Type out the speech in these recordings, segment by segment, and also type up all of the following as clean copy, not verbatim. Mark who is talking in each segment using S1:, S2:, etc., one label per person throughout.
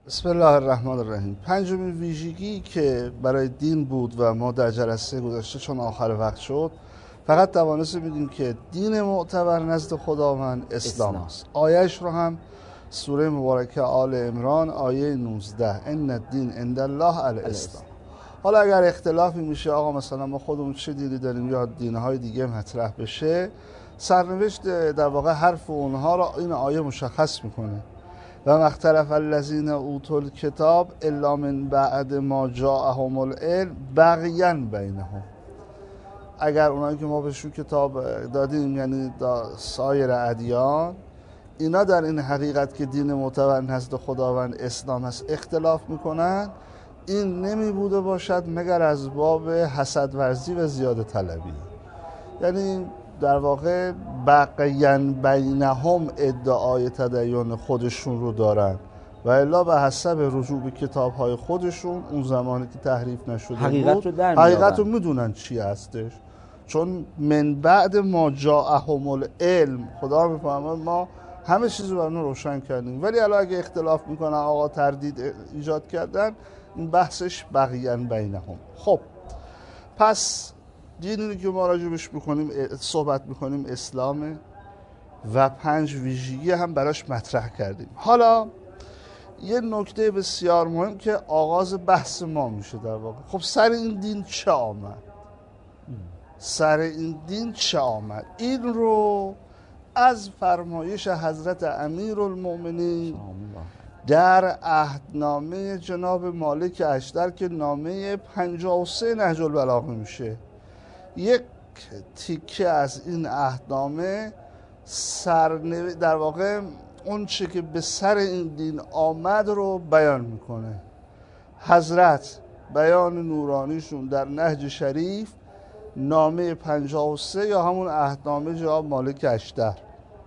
S1: بسم الله الرحمن الرحیم. پنجمین ویژگی که برای دین بود و ما در جلسه گذشته چون آخر وقت شد فقط توانستیم بگیم که دین معتبر نزد خداوند اسلام است. آیهش رو هم سوره مبارکه آل عمران آیه 19 ان الدین عند الله الاسلام. حالا اگر اختلافی میشه آقا مثلا ما خودمون چه دینی داریم یا دینهای دیگه مطرح بشه، سرنوشت در واقع حرف اونها را این آیه مشخص میکنه. و مختلف الذین اوتوا الکتاب الا من بعد ما جاءهم العلم بغیا بینهم. اگر اونایی که ما بهشون کتاب دادیم یعنی سایر ادیان، اینا در این حقیقت که دین معتبر نزد خداوند اسلام است اختلاف میکنن، این نمی بوده باشد مگر از باب حسد ورزی و زیاده طلبی. یعنی در واقع بقیاً بینهم ادعای تدین خودشون رو دارن و الا به حسب رجوع به کتاب‌های خودشون اون زمانی که تحریف نشده حقیقت رو میدونن چی هستش. چون من بعد ما جاءهم العلم، خدا میفهمه ما همه چیز رو برای روشن کردیم، ولی الان اگه اختلاف میکنن آقا تردید ایجاد کردن، این بحثش بقیاً بینهم. خب پس دینی که ما راجبش صحبت میکنیم اسلامه و 5 ویژگی هم براش مطرح کردیم. حالا یه نکته بسیار مهم که آغاز بحث ما میشه در واقع، خب سر این دین چه آمد؟ این رو از فرمایش حضرت امیرالمؤمنین در عهدنامه جناب مالک اشتر که نامه 53 نهج البلاغه میشه، یک تیکه از این عهدنامه در واقع اون چه که به سر این دین آمد رو بیان میکنه. حضرت بیان نورانیشون در نهج شریف نامه 53 یا همون عهدنامه جناب مالک اشتر،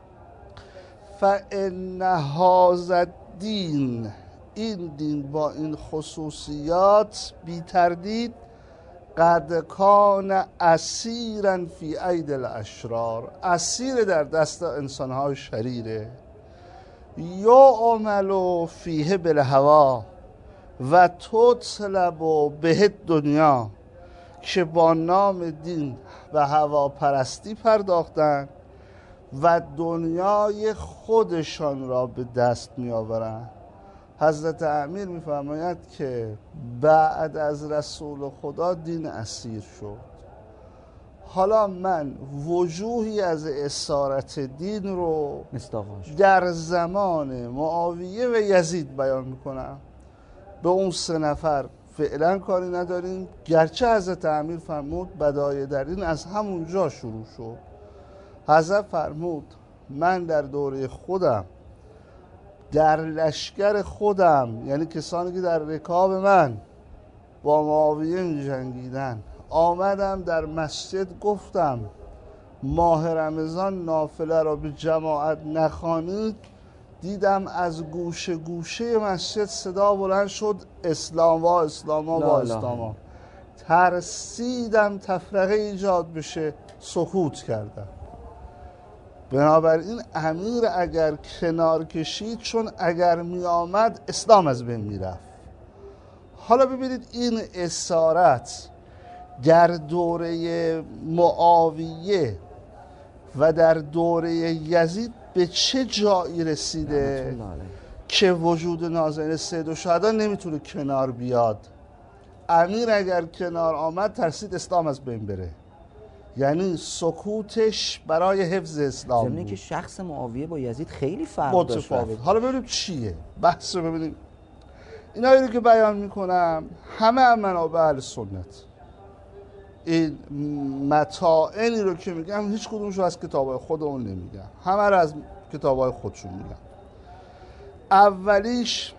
S1: فإن هذا الدین، این دین با این خصوصیات بی تردید قد کان اسیرا فی اید الاشرار، اسیر در دست انسانهای شریره، یا عمل فیه بالهوا و تطلب به دنیا، که با نام دین و هوا پرستی پرداختن و دنیای خودشان را به دست می آورند. حضرت امیر می‌فرماید که بعد از رسول خدا دین اسیر شد. حالا من وجوهی از اسارت دین رو در زمان معاویه و یزید بیان میکنم. به اون 3 نفر فعلا کاری نداریم، گرچه حضرت امیر فرمود بدایع در این از همونجا شروع شد. حضرت فرمود من در دوره خودم در لشکر خودم، یعنی کسانی که در رکاب من با معاویه می جنگیدن، آمدم در مسجد گفتم ماه رمضان نافله را به جماعت نخوانید، دیدم از گوشه گوشه مسجد صدا بلند شد اسلام وا اسلام وا اسلام وا. ترسیدم تفرقه ایجاد بشه، سکوت کردم. بنابراین امیر اگر کنار کشید، چون اگر می آمد اسلام از بین می رفت. حالا ببینید این اسارت در دوره معاویه و در دوره یزید به چه جایی رسیده که وجود نازنین سید الشهدا نمیتونه کنار بیاد. امیر اگر کنار آمد ترسید اسلام از بین بره، یعنی سکوتش برای حفظ اسلام بود.
S2: که شخص معاویه با یزید خیلی فرق داشت.
S1: حالا ببینیم چیه بحث رو ببینیم. اینایی رو که بیان میکنم همه هم منابع اهل سنت. این متاعنی رو که میگم هیچ کدومشو از کتابای خودمون نمیگم، همه رو از کتابای خودشون میگم. اولیش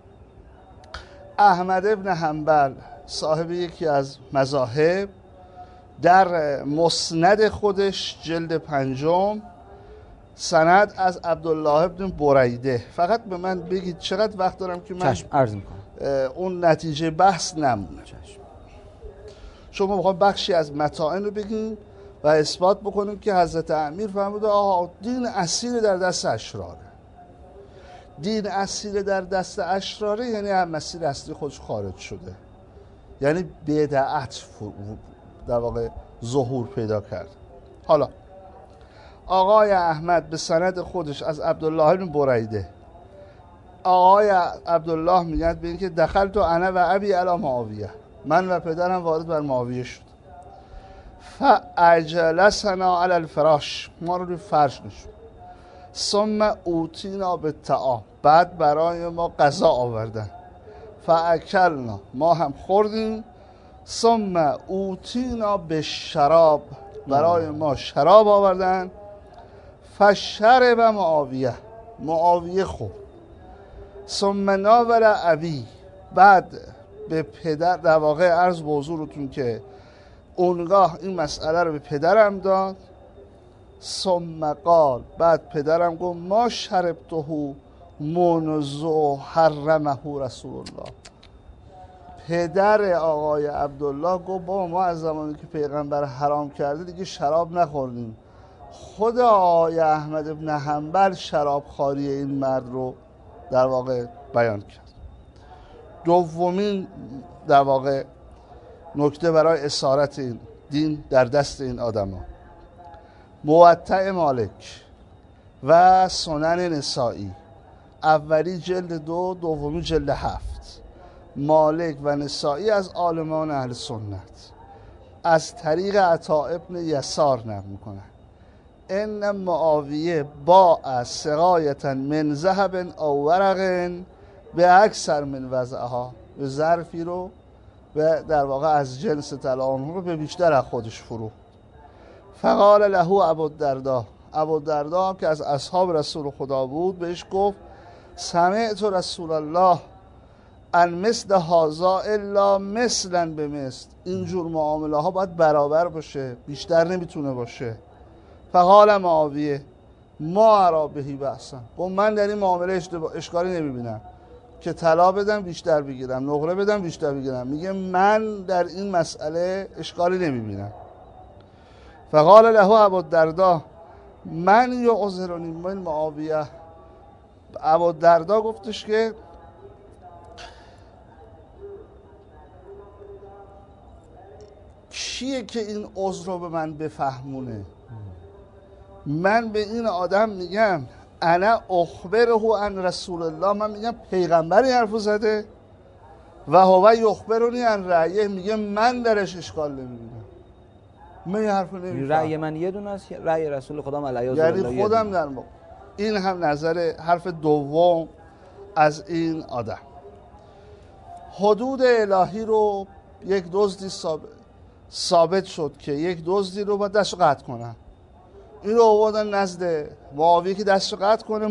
S1: احمد ابن حنبل صاحب یکی از مذاهب در مسند خودش جلد 5 سند از عبدالله ابن بریده. فقط به من بگید چقدر وقت دارم که من
S2: عرض میکنم
S1: اون نتیجه بحث نمونه. شما میخوام بخشی از متاعن رو بگیم و اثبات بکنیم که حضرت امیر فرموده آقا دین اصیل در دست اشراره. دین اصیل در دست اشراره یعنی از مسیر اصلی خودش خارج شده، یعنی بدعت در واقع ظهور پیدا کرد. حالا آقای احمد به سند خودش از عبدالله بن بریده، آقای عبدالله میگن به این که دخلت انا و ابی علی معاویه، من و پدرم وارد بر معاویه شد، فاجلسنا علی الفراش، ما رو روی فرش نشون، ثم اوتینا بالطعام، بعد برای ما غذا آوردن، فاکلنا، ما هم خوردیم، ثم اوتینا بالشراب، برای ما شراب آوردن، فشرب معاویه، معاویه خورد، ثم ناول ابی، بعد به پدر، در واقع عرض به حضورتون که اونگاه این مسئله رو به پدرم داد، ثم قال، بعد پدرم گفت ما شربته منذ حرمه رسول الله، پدر آقای عبدالله گفت بابا ما از زمانی که پیغمبر حرام کرده دیگه شراب نخوردیم. خود آقای احمد ابن حنبل شراب خواری این مرد رو در واقع بیان کرد. دومین در واقع نکته برای اسارت این دین در دست این آدم ها، موطأ مالک و سنن نسائی، اولی جلد 2، دومی جلد 7، مالک و نسائی از عالمان اهل سنت از طریق عطا ابن یسار نقل میکنن ان معاویه با سقایتا من ذهب او ورق به اکثر من وضعها، به ظرفی رو و در واقع از جنس طلا رو به بیشتر از خودش فرو. فقال له ابوالدرداء، ابوالدرداء که از اصحاب رسول خدا بود بهش گفت سمعت رسول الله ان مثل هذا الا مثلا به مثل، اینجور معامله ها باید برابر باشه، بیشتر نمیتونه باشه. فقال معاویه ما ارا بهی بحثا، گفت من در این معامله اشکالی نمیبینم که طلا بدم بیشتر بگیرم، نقره بدم بیشتر بگیرم، میگه من در این مسئله اشکالی نمیبینم. فقال له ابوالدرداء من یعذرنی من معاویه، ابوالدرداء گفتش که کیه که این عذر رو به من بفهمونه؟ من به این آدم میگم انا اخبره عن رسول الله، من میگم پیغمبری حرفو زده و هو یخبرنی عن رأیه، میگه من درش اشکال نمیبینم، من این حرفو نمیفهم،
S2: رأی من یه دونه است، رأی رسول خدا علیه
S1: یعنی خودم در موقع. این هم نظر حرف دوم از این آدم. حدود الهی رو یک دزدی ثابت شد که یک دزدی رو باید دستو قطع کنن، این رو آوردن نزد معاویه که دستو قطع کنه.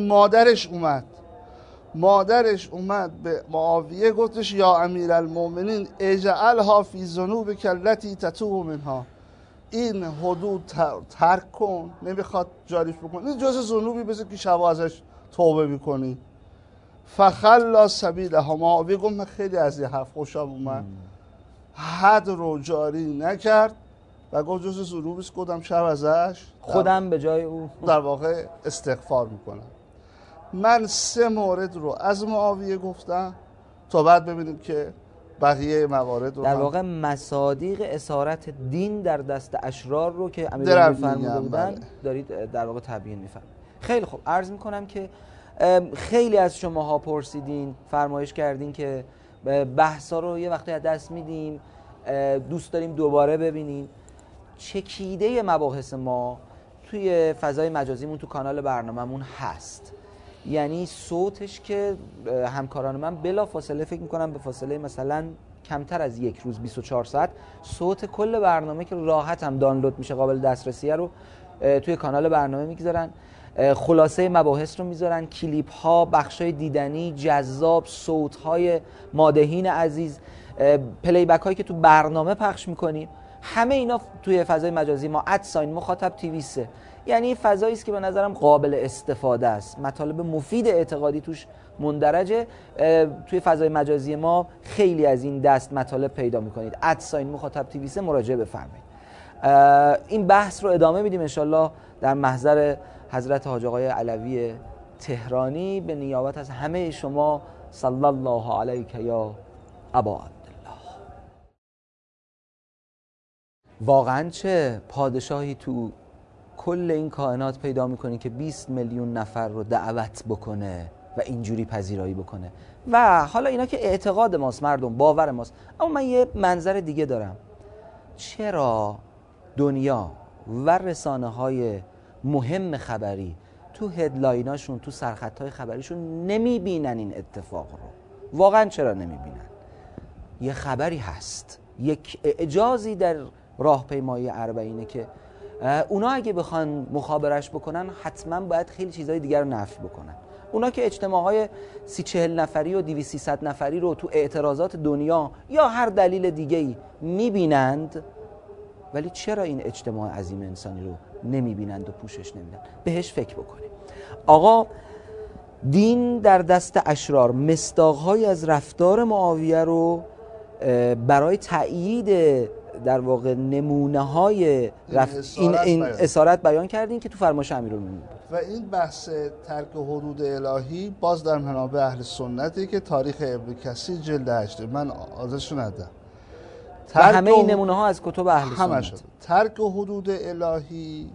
S1: مادرش اومد به معاویه گفتش یا امیرالمومنین اجعلها فی ذنوبک التی تتوب منها، این حدود ترک کن، نمیخواد جاریش بکن، این جز ذنوبی بذار که شبا ازش توبه میکنی. فخلا سبیلها، معاویه گفت من خیلی از این حرف خوشم اومد، حد رو جاری نکرد و گفت جز ذنوبیست، گفتم شب ازش
S2: خودم به جای او
S1: در واقع استغفار میکنم. من 3 مورد رو از معاویه گفتم تا بعد ببینیم که بقیه موارد رو
S2: در واقع مصادیق اسارت دین در دست اشرار رو که امیرالمومنین فرموده بودن دارید در واقع تبیین می‌فرمایید. خیلی خوب، عرض میکنم که خیلی از شماها پرسیدین، فرمایش کردین که بحثا رو یه وقتی از دست میدیم، دوست داریم دوباره ببینین. چکیده مباحث ما توی فضای مجازیمون تو کانال برنامه‌مون هست، یعنی صوتش که همکاران من بلا فاصله، فکر میکنم به فاصله مثلا کمتر از 1 روز 24 ساعت، صوت کل برنامه که راحت هم دانلود میشه، قابل دسترسیه، رو توی کانال برنامه میگذارن، خلاصه مباحث رو میذارن، کلیپ ها، بخش های دیدنی جذاب، صوت های مادحین عزیز، پلی بک هایی که تو برنامه پخش میکنیم، همه اینا توی فضای مجازی ما @مخاطب تیوی 3، یعنی فضایی است که به نظرم قابل استفاده است، مطالب مفید اعتقادی توش مندرجه. توی فضای مجازی ما خیلی از این دست مطالب پیدا میکنید. @مخاطب تیوی 3 مراجعه بفرمایید. این بحث رو ادامه میدیم انشالله در محضر حضرت حاج آقای علوی تهرانی به نیابت از همه شما صلی الله علیک یا ابا عبدالله. واقعا چه پادشاهی تو کل این کائنات پیدا میکنی که 20 میلیون نفر رو دعوت بکنه و اینجوری پذیرایی بکنه؟ و حالا اینا که اعتقاد ماست، مردم باور ماست، اما من یه منظر دیگه دارم. چرا دنیا و رسانه های مهم خبری تو هدلایناشون، تو سرخطهای خبریشون نمیبینن این اتفاق رو؟ واقعا چرا نمیبینن؟ یه خبری هست، یک اعجازی در راهپیمایی اربعینه که اونا اگه بخوان مخابرش بکنن حتما باید خیلی چیزهای دیگر رو نفی بکنن. اونا که اجتماعهای 30-40 نفری و 200-300 نفری رو تو اعتراضات دنیا یا هر دلیل دیگه‌ای میبینند، ولی چرا این اجتماع عظیم انسانی رو نمیبینند و پوشش نمیدن؟ بهش فکر بکنیم. آقا دین در دست اشرار مصداق‌هایی از رفتار معاویه رو برای تأیید در واقع نمونه‌های این اسارت بیان کردیم که تو فرمایش امیرالمومنین بود.
S1: و این بحث ترک حدود الهی باز در منابع اهل سنتی که تاریخ ابن کثیر جلد 8 من آزادشو ندم.
S2: همه این نمونه ها از کتب اهل سنت.
S1: ترک حدود الهی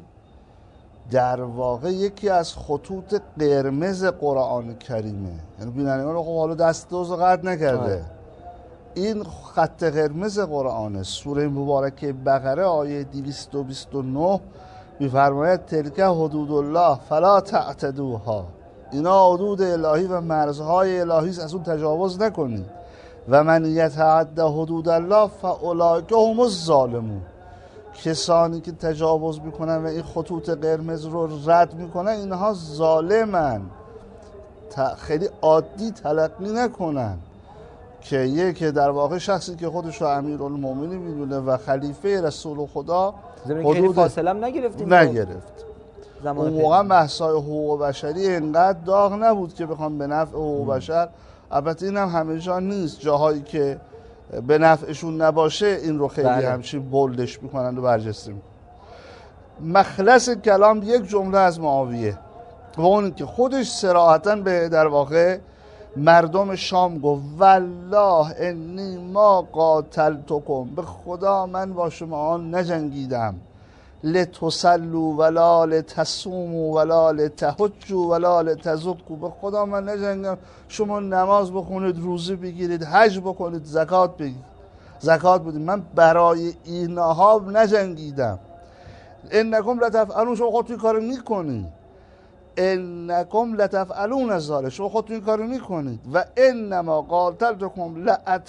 S1: در واقع یکی از خطوط قرمز قرآن کریمه. یعنی بینندگان رو خب حالا دست دوز قطع نکرده. این خط قرمز قرآنه. سوره مبارکه بقره آیه 229 می‌فرماید تلک حدود الله فلا تعتدوها. اینا حدود الهی و مرزهای الهی است، از اون تجاوز نکنید. و من یتعد حدود الله فاولئک هم الظالمون. کسانی که تجاوز میکنن و این خطوط قرمز رو رد میکنن اینها ظالمن. خیلی عادی تلقی نکنن که یک در واقع شخصی که خودش رو امیرالمومنین میدونه و خلیفه رسول خدا
S2: حدود فاصله هم نگرفت.
S1: اون موقع بحث‌های حقوق بشری اینقدر داغ نبود که بخوام به نفع حقوق بشر، البته این هم همه جا نیست، جاهایی که به نفعشون نباشه این رو خیلی همچین بولدش میکنن و برجسته میکنن. مخلص کلام یک جمله از معاویه و اون که خودش صراحتاً به در واقع مردم شام گفت والله انی ما قاتلتکم، به خدا من با شما نجنگیدم، لتصلوا ولا لتصوموا ولا لتحجوا ولا لتزکوا، به خدا من نجنگیدم شما نماز بخونید، روزه بگیرید، حج بکنید، زکات بگیرید، زکات بدید، من برای اینها نجنگیدم. انکم لتفعلون، شما خودتون کارو میکنید، انکم لتفعلون ذلک، شما خودتون این کارو میکنید. و انما قاتلتکم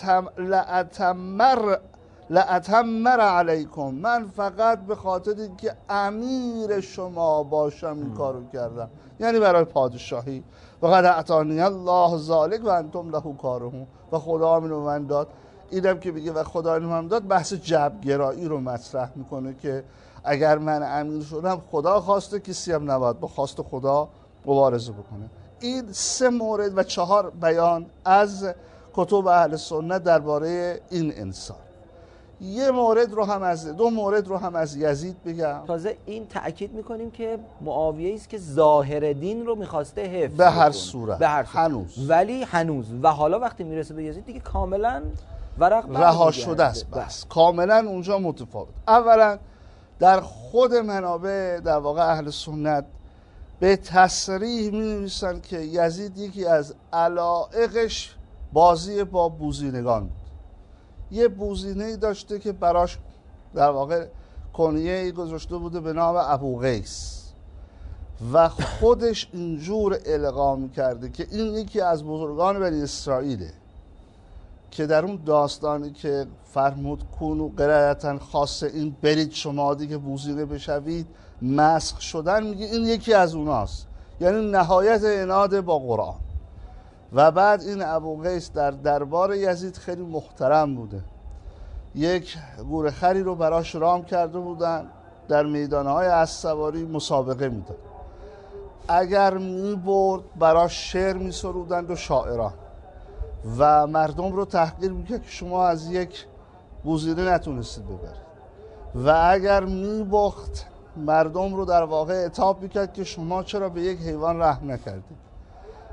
S1: لاتمر علیکم، من فقط به خاطر اینکه امیر شما باشم این کارو کردم، یعنی برای پادشاهی. و قد اعطانی الله ذلک و انتم له کارهون، و خدا اینو من داد. اینم که بگه و خدا اینو من داد بحث جبرگرایی رو مطرح میکنه که اگر من امیر شدم خدا خواسته، کسی هم نباید با خواست خدا مبارزه بکنه. این 3 مورد و 4 بیان از کتب اهل سنت درباره این انسان. یه مورد رو هم از 2 مورد رو هم از یزید بگم.
S2: تازه این تأکید میکنیم که معاویه است که ظاهر دین رو میخواسته حفظ
S1: به هر صورت
S2: هنوز، ولی هنوز و حالا وقتی میرسه به یزید دیگه کاملا ورق
S1: رها شده است. بس کاملا اونجا متفاوت. اولا در خود منابع در واقع اهل سنت به تصریح می نویسن که یزید یکی از علایقش بازی با بوزینگان بود. یه بوزینه‌ای داشته که براش در واقع کنیه‌ای گذاشته بوده به نام ابو قیس و خودش اینجور القا می‌کرده که این یکی از بزرگان بنی اسرائیله، که در اون داستانی که فرمود کونو قرایتن خاصه این برید شما دیگه بوزینه بشوید مسخ شدن، میگه این یکی از اوناست، یعنی نهایت عناد با قرآن. و بعد این ابو قیس در دربار یزید خیلی محترم بوده، یک گورخری رو براش رام کرده بودن، در میدانهای اسبسواری مسابقه میداد، اگر میبرد براش شعر میسرودند و شاعران و مردم رو تحقیر میکرد که شما از یک بوزینه نتونستید ببرید، و اگر میباخت مردم رو در واقع عتاب میکرد که شما چرا به یک حیوان رحم نکردید.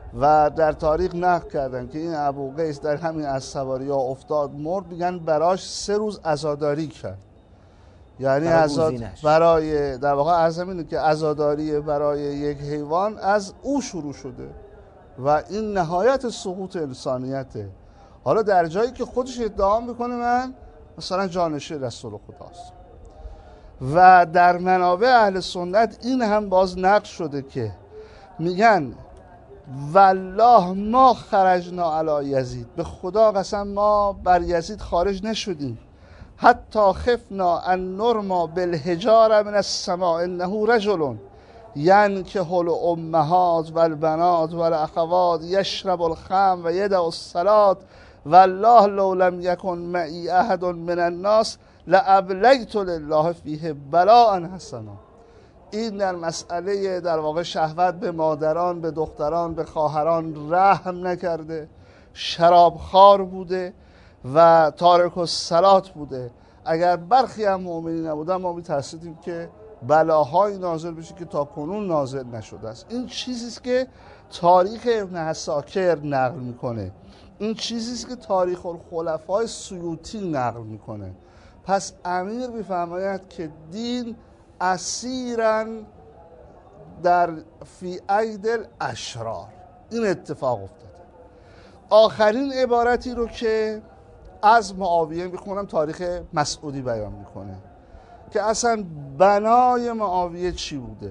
S1: و در تاریخ نقل کردن که این ابوقیس در همین اسواری ها افتاد مرد، میگن براش 3 روز عزاداری کرد. یعنی برای در واقع عرضم اینه که عزاداری برای یک حیوان از او شروع شده و این نهایت سقوط انسانیته. حالا در جایی که خودش ادعا میکنه من مثلا جانشین رسول خداست. و در منابع اهل سنت این هم باز نقل شده که میگن والله ما خرجنا علی یزید، به خدا قسم ما بر یزید خارج نشدیم، حتی خفنا ان نرما بالحجاره من السماء انه رجل ینکح الامهات والبنات والاخوات یشرب الخمر و یدع الصلاة والله لو لم یکن معی احد من الناس لابلغت لله فیه بلاء حسنا. این در مسئله در واقع شهوت به مادران، به دختران، به خواهران رحم نکرده، شرابخوار بوده و تارک الصلات بوده. اگر برخی هم مؤمنین نبودن ما می‌ترسیدیم که بلاهای نازل بشه که تا کنون نازل نشده است. این چیزی است که تاریخ ابن عساکر نقل میکنه، این چیزی است که تاریخ الخلفای سیوطی نقل میکنه. پس امیر میفرماید که دین اسیراً در فی اید الاشرار. این اتفاق افتاده. آخرین عبارتی رو که از معاویه میخونم تاریخ مسعودی بیان میکنه که اصلا بنای معاویه چی بوده.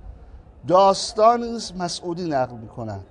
S1: داستانی است مسعودی نقل میکند.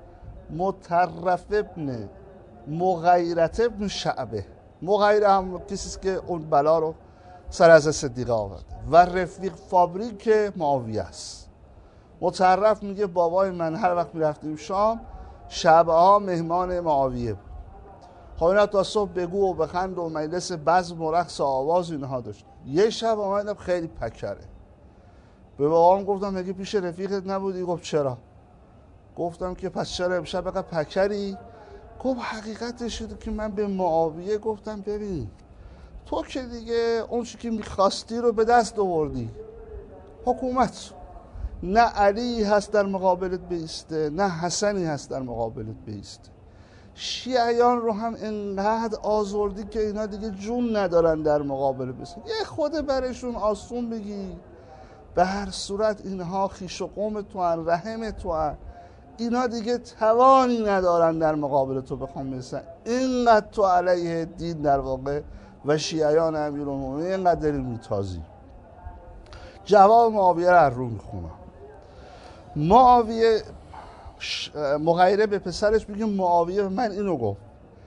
S1: مطرف ابن مغیرت ابن شعبه، مغیره هم کسی است که اون بلا رو سر از صدیقه آورده و رفیق فابریک معاویه است. مطرف میگه بابای من هر وقت میرفتیم شام شبها مهمان معاویه بود. خب اینا تا صبح بگو و بخند و مجلس بزم و رقص و آواز اینها داشت. یه شب آمدم خیلی پکره، به بابام گفتم مگه پیش رفیقت نبودی؟ گفت چرا؟ گفتم که پس چرا امشب بقیه پکری؟ گفت حقیقتش شده که من به معاویه گفتم ببین تو که دیگه اون چی که میخواستی رو به دست آوردی، حکومت، نه علی هست در مقابلت بیسته نه حسنی هست در مقابلت بیسته. شیعیان رو هم انقدر آزردی که اینا دیگه جون ندارن در مقابل بیسته. یه خود برشون آسون بگی. به هر صورت اینها خیش و قوم تو هن، رحم تو هن. اینا دیگه توانی ندارن در مقابل تو بخوام برسن. اینقدر تو علیه دین در واقع و شیعیان امیرالمومنین اینقدر داری میتازی. جواب معاویه رو رو میخونم. معاویه مغیره به پسرش میگه معاویه من اینو گفت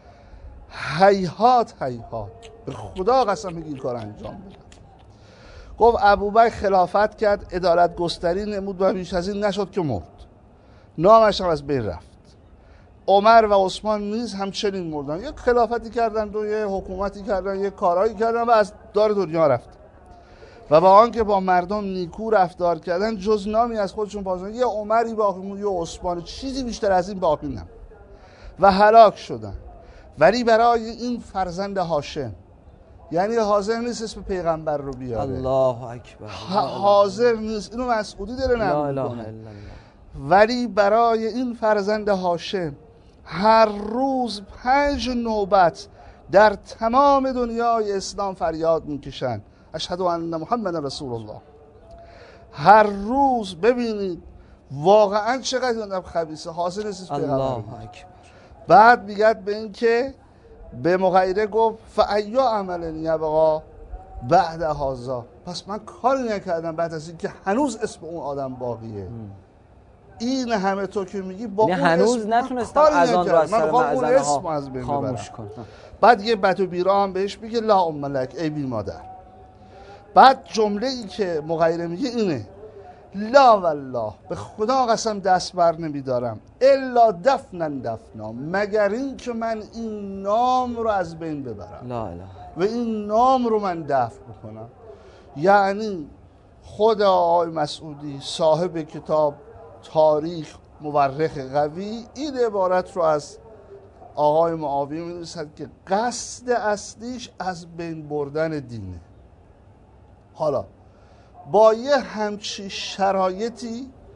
S1: هیهات هیهات، به خدا قسم میگه این کار انجام بدم. گفت ابوبکر خلافت کرد، عدالت گستری نمود و بیش از این نشد که مرد، نامش هم از بین رفت. عمر و عثمان نیز همچنین مردن. یک خلافتی کردن و یک حکومتی کردن، یک کارهایی کردن و از دار دنیا رفت. و با آنکه با مردم نیکو رفتار کردن جز نامی از خودشون بازن. یه عمری باقی موند، یه عثمان، چیزی بیشتر از این باقی نموند و هلاک شدن. ولی برای این فرزند هاشم، یعنی حاضر نیست اسم پیغمبر رو بیاره،
S2: الله اکبر،
S1: حاضر نیست، اینو مسعودی داره نقل میکنه، ولی برای این فرزند هاشم هر روز 5 نوبت در تمام دنیای اسلام فریاد میکشن اشهد ان محمد رسول الله. هر روز ببینید واقعا چقدر اون خبیثه، حاضر نیست پیغمبر. الله اکبر. بعد میگد به این که به مغیره گفت فایا عمل یبقا بعد هذا، پس من کاری نکردم بعد از این که هنوز اسم اون آدم باقیه. این همه تو که میگی با اون
S2: هنوز نتونستم از آن رو از سر معزنها خاموش کنم.
S1: بعد یه بد و بیرا هم بهش میگه لا ام لک، ای بی مادر. بعد جمله ای که مغیره میگه اینه لا والله، به خدا قسم دست بر نمیدارم، الا دفنا، مگر این که من این نام رو از بین ببرم،
S2: لا اله،
S1: و این نام رو من دفن بکنم. یعنی خود آقای مسعودی صاحب کتاب تاریخ، مورخ قوی، این عبارت رو از آقای معاویه می‌نویسد که قصد اصلیش از بین بردن دینه. حالا با یه همچی شرایطی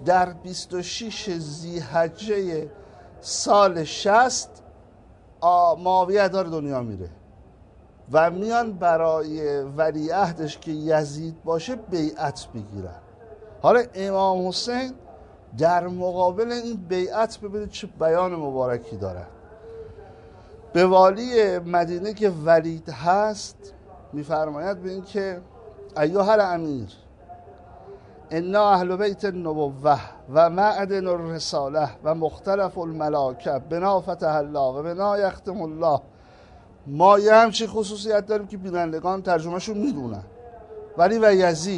S1: در 26 ذی‌حجه سال 60 معاویه داره دنیا میره و میان برای ولیعهدش که یزید باشه بیعت بگیرن. حالا امام حسین در مقابل این بیعت ببینید چه بیان مبارکی داره. به والی مدینه که ولید هست میفرماید به این که ایها الامیر انا اهل بیت النبوه و معدن الرساله و مختلف الملاکه بنا فتح الله و بنا یختم الله. ما یه همچین خصوصیت داریم که بینندگان ترجمهشون میدونن، ولی و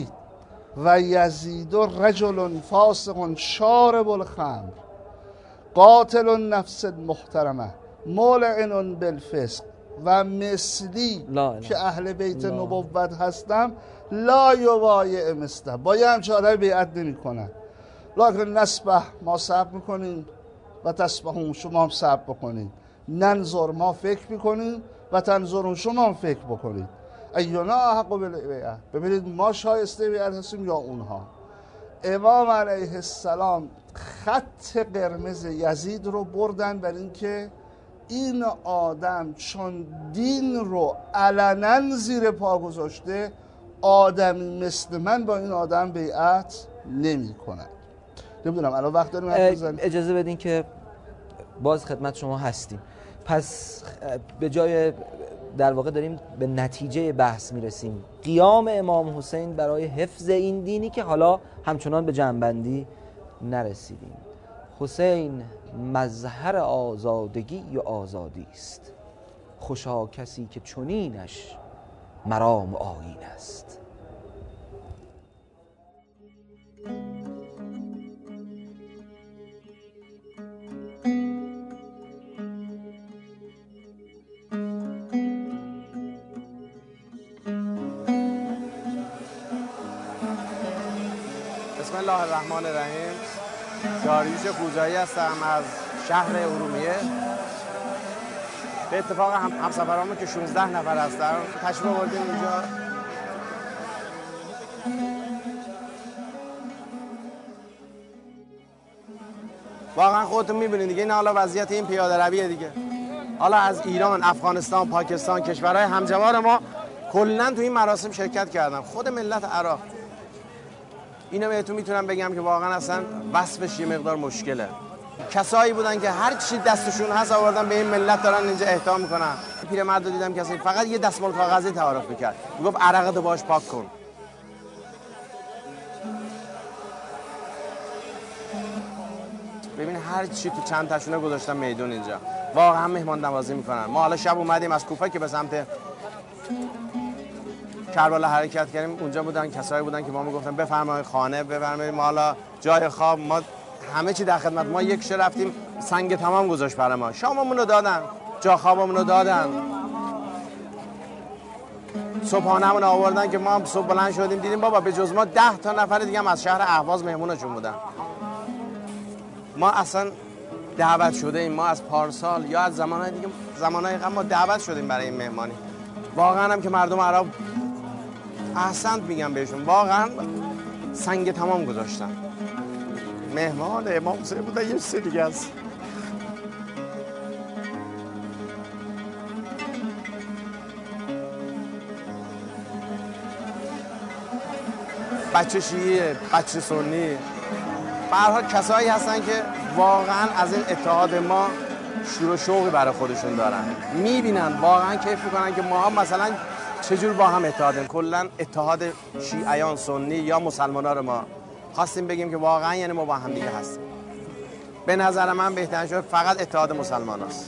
S1: یزید رجل فاسق شارب الخمر قاتل النفس المحترمه مولعن بالفسق و مثلی که اهل بیت نبوت هستم لا یبایع مثله، با یه همچه آدم بیعت نمی کنن. لکن نسبح ما صبر میکنیم و تسبحون شما هم صبر بکنید، ننظر ما فکر میکنیم و تنظرون شما هم فکر بکنید. ایونا حق بالبیعت، ببینید ما شایسته بیعت هستیم یا اونها. امام علیه السلام خط قرمز یزید رو بردن بر این که این آدم چون دین رو علنا زیر پا گذاشته، آدمی مثل من با این آدم بیعت نمی کنن. نمیدونم الان وقت داریم حرف بزنیم؟
S2: اجازه بدین که باز خدمت شما هستیم. پس به جای در واقع داریم به نتیجه بحث میرسیم، قیام امام حسین برای حفظ این دینی که حالا همچنان به جنبندی نرسیدیم. حسین مظهر آزادگی و آزادی است، خوشا کسی که چنینش مرام آیین است.
S3: بسم الله الرحمن الرحیم. داریوش پوجایی هستم از شهر ارومیه. به اتفاق همسفرامون که 16 نفر هستن تشریف آوردیم اینجا. واقعا خودتون میبینید دیگه، این حالا وضعیت این پیاده رویه دیگه. حالا از ایران، افغانستان، پاکستان، کشورهای همجوار ما کلا تو این مراسم شرکت کردن. خود ملت عراق، اینو بهتون میتونم بگم که واقعا اصلا وصفش یه مقدار مشکله. کسایی بودن که هر چی دستشون هست آوردن به این ملت دارن اینجا اهدا میکنن. پیرمرد رو دیدم کسی فقط یه دستمال کاغذی تعارف میکرد، میگفت عرقتو باهاش پاک کن. ببین هر چی تو چند تاشونه گذاشتن میدون اینجا، واقعا مهمان نوازی میکنن. ما حالا شب اومدیم از کوفه که به سمت کربلا حرکت کردیم، اونجا بودن کسایی بودن که ما میگفتن بفرمایید خانه، بفرمایید ما حالا جای خواب، ما همه چی در خدمت. ما یک شب رفتیم سنگ تمام گذاشت برای ما، شاممون رو دادن، جا خوابمون رو دادن، صبحانه‌مون آوردن که ما صبح بلند شدیم دیدیم بابا به جز ما 10 تا نفر دیگه هم از شهر اهواز مهمونشون بودن. ما اصلا دعوت شده ایم، ما از پارسال یا از زمانهای دیگه، زمانهای قبل ما دعوت شدیم برای این مهمانی. واقعا هم که مردم عرب احسنت میگم بهشون، واقعا سنگ تمام گذاشتن. مهمان امام حسین بودن یه چیز دیگه است. بچه شیعه، بچه سنی، به هر حال کسایی هستن که واقعا از این اتحاد ما شور و شوقی برای خودشون دارن، میبینن واقعا کیف میکنن که ما هم مثلا چجور با هم اتحادیم. کلا اتحاد شیعیان، سنی یا مسلمان‌ها رو ما خواستیم بگیم که واقعا یعنی ما با هم دیگه هستیم. به نظر من بهترین شد فقط اتحاد مسلمان هست.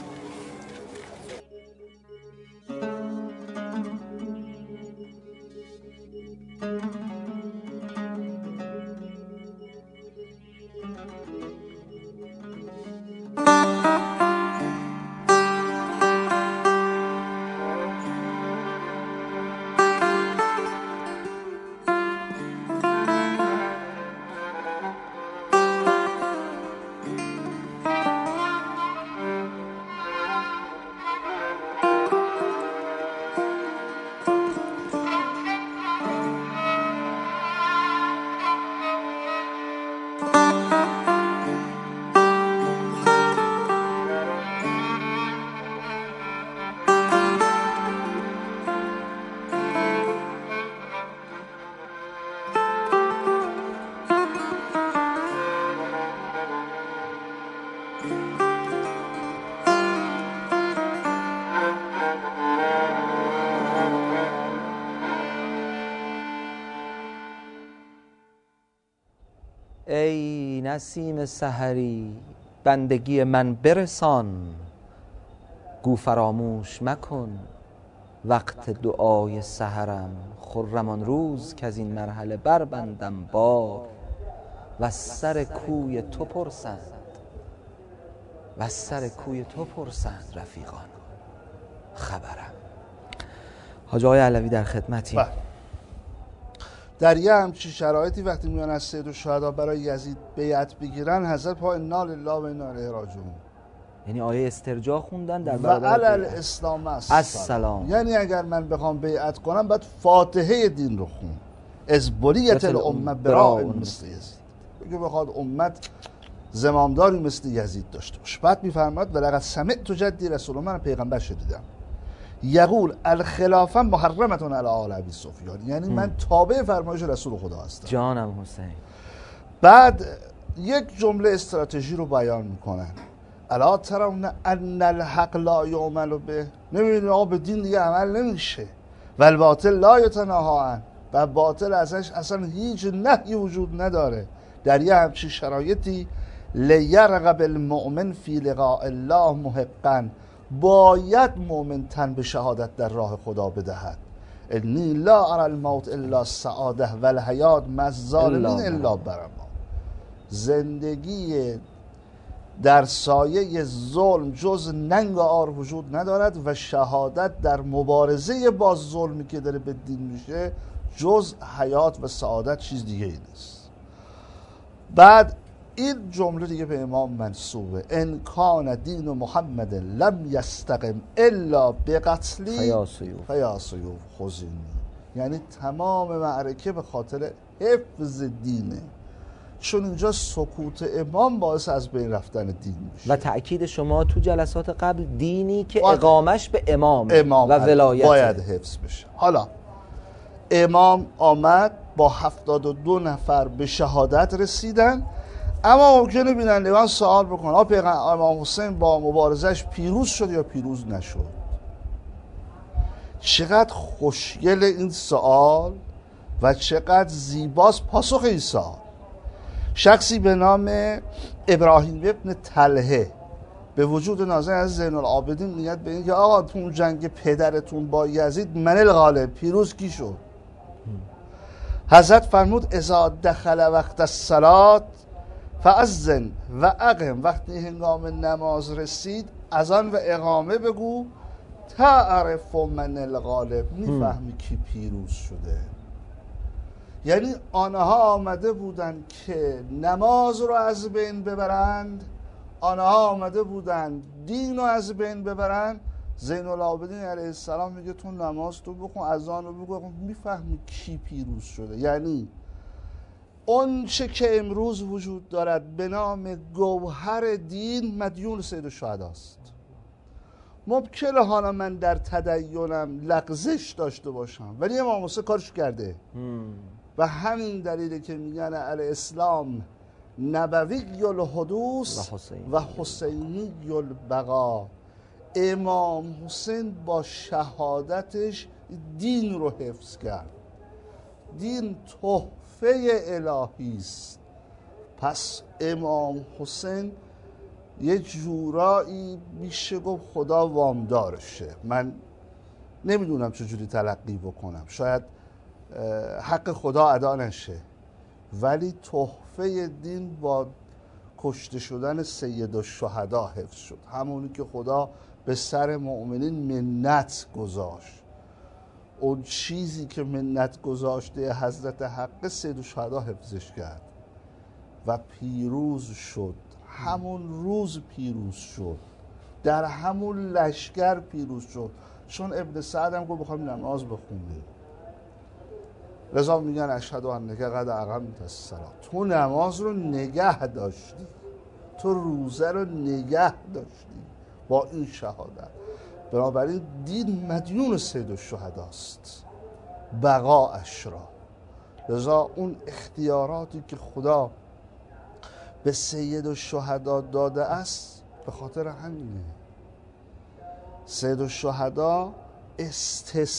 S2: نسیم سحری بندگی من برسان، گو فراموش مکن وقت دعای سحرم. خرم آن روز که از این مرحله بربندم بار، و سر کوی تو پرسند رفیقان خبرم. حاج آقای علوی در خدمتی.
S1: در یه همچین شرایطی وقتی میان از سید الشهدا برای یزید بیعت بگیرن، حضرت پا انا لله و انا الیه راجعون،
S2: یعنی آیه استرجاع خوندن در
S1: و علی الاسلام السلام. یعنی اگر من بخوام بیعت کنم باید فاتحه دین رو خون، از بلیت الامه براء مثل یزید، بگه بخواد امت زمامداری مثل یزید داشته باشه. بعد میفرماد ولقد سمعت جدی رسول الله، من پیغمبر شنیدم یقول الخلافه محرمتون علی آل ابی سفیان، یعنی من تابع فرمایش رسول خدا هستم.
S2: جانم حسین.
S1: بعد یک جمله استراتژی رو بیان میکنن، الا ترون ان الحق لا یعمل به، نمیدونی آقا به دین دیگه عمل نمیشه، و الباطل لا یتناهی عنه، و باطل ازش اصلا هیچ نهی وجود نداره. در یه همچین شرایطی لیرغب المؤمن فی لقاء الله محقا، باید مؤمن تن به شهادت در راه خدا بدهد. انی لا ارى الموت الا السعاده و الحیات مع الظالمین الا برما. زندگی در سایه ظلم جز ننگ آر وجود ندارد و شهادت در مبارزه با ظلمی که داره به دین میشه جز حیات و سعادت چیز دیگه ای نیست. بعد این جمله دیگه به امام منسوبه، ان کان دین محمد لم یستقم الا بقتلی فیا سیوف خزینی، یعنی تمام معرکه به خاطر حفظ دینه، چون اینجا سکوت امام باعث از بین رفتن دین میشه.
S2: و تأکید شما تو جلسات قبل دینی که اقامش به امام و ولایت
S1: باید حفظ بشه. حالا امام آمد با 72 نفر به شهادت رسیدن، اما ممکنه بینندگان سوال بکنن امام حسین با مبارزش پیروز شد یا پیروز نشد؟ چقدر خوشگل این سوال و چقدر زیباست پاسخ این سوال. شخصی به نام ابراهیم ابن طلحه به وجود نازنین از زین العابدین میاد به این که آقا تو اون جنگ پدرتون با یزید من الغالب، پیروز کی شد؟ حضرت فرمود اذا دخل وقت الصلاه فاذن و اقم، وقتی هنگام نماز رسید اذان و اقامه بگو، تعرف من الغالب، میفهمی کی پیروز شده. یعنی آنها آمده بودند که نماز رو از بین ببرند، آنها آمده بودند دین رو از بین ببرند. زین العابدین علیه السلام میگه تو نماز تو بخون، اذان رو بگو، میفهمی کی پیروز شده. یعنی اون چه که امروز وجود دارد به نام گوهر دین مدیون سید الشهدا است. ممکنه حالا من در تدینم لغزش داشته باشم، ولی امام حسین کارش کرده و همین دلیله که میگن الاسلام نبوی الحدوث و حسینی البقا. امام حسین با شهادتش دین رو حفظ کرد. دین تحفه الهی است. پس امام حسین یه جورایی میشه گفت خدا وامدارشه. من نمیدونم چجوری تلقی بکنم، شاید حق خدا ادا نشه، ولی تحفه دین با کشته شدن سیدالشهدا حفظ شد. همونی که خدا به سر مؤمنین منت گذاشت، اون چیزی که منت گذاشته حضرت حق سیدالشهدا حفظش کرد و پیروز شد. همون روز پیروز شد، در همون لشکر پیروز شد. چون ابن سعد هم گفت بخوایم نماز بخونیم، لذا میگن اشهد انک قد اقمت الصلاة. تو نماز رو نگه داشتی، تو روزه رو نگه داشتی با این شهادت. بنابراین دین مدیون سیدالشهداست، بقاءش را. لذا اون اختیاراتی که خدا به سیدالشهدا داده است به خاطر همینه. سیدالشهدا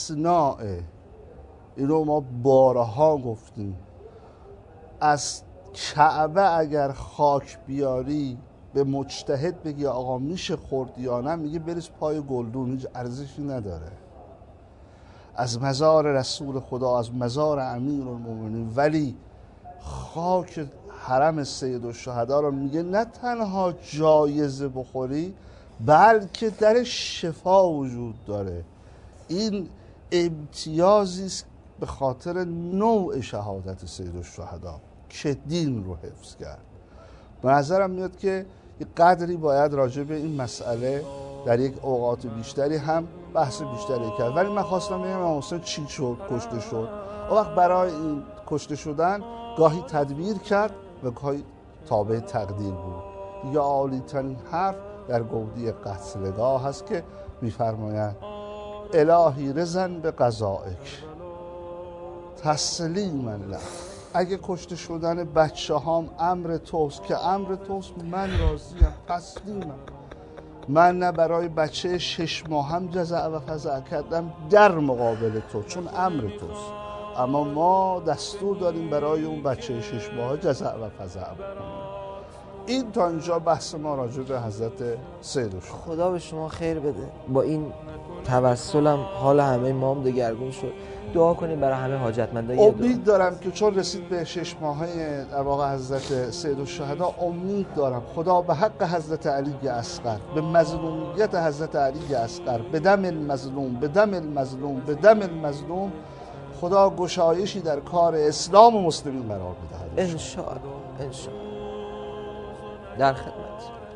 S1: استثناء، اینو ما بارها گفتیم. از کعبه اگر خاک بیاری به مجتهد بگی آقا میشه خورد یا نه، میگه بریز پای گلدون، هیچ ارزشی نداره. از مزار رسول خدا، از مزار امیرالمومنین، ولی خاک حرم سیدالشهدا رو میگه نه تنها جایزه بخوری بلکه در شفا وجود داره. این امتیازی است به خاطر نوع شهادت سیدالشهدا که دین رو حفظ کرد. به نظرم میاد که یک قدری باید راجع به این مسئله در یک اوقات بیشتری هم بحث بیشتری کرد. ولی من خواستم بگم امام حسین چی شد، کشته شد. اون وقت برای این کشته شدن گاهی تدبیر کرد و گاهی تابع تقدیر بود. یا عالی ترین حرف در گودی قتلگاه هست که میفرمایند الهی رضا به قضائک تسلیما لک. اگه کشته شدن بچه هام امر توست که امر توست، من راضیم، تسلیمم. من نه برای بچه 6 ماه هم جزع و فزع کردم در مقابل تو چون امر توست، اما ما دستور داریم برای اون بچه 6 ماه جزع و فزع بکنیم. این تا اینجا بحث ما راجع به حضرت سیدالشهدا.
S2: خدا به شما خیر بده. با این توسلم حال همه ما هم دگرگون شد. دعا کنیم برای همه حاجتمندان.
S1: امید دارم که چون رسید به 6 ماهه در واقع حضرت سیدالشهدا، امید دارم خدا به حق حضرت علی اصغر، به مظلومیت حضرت علی اصغر، به دم المظلوم، به دم المظلوم، به دم المظلوم، خدا گشایشی در کار اسلام و مسلمین قرار بدهد.
S2: ان شاء الله. ان شاء الله. در خدمت.